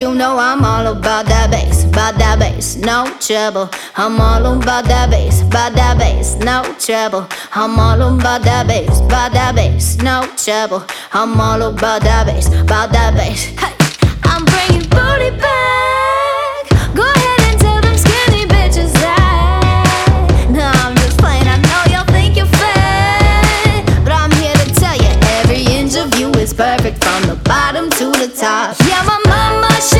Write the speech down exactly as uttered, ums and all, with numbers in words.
you know I'm all about that bass, about that bass, no trouble. I'm all about that bass, about that bass, no trouble. I'm all about that bass, about that bass, no trouble. I'm all about that bass, about that bass. Hey, I'm bringing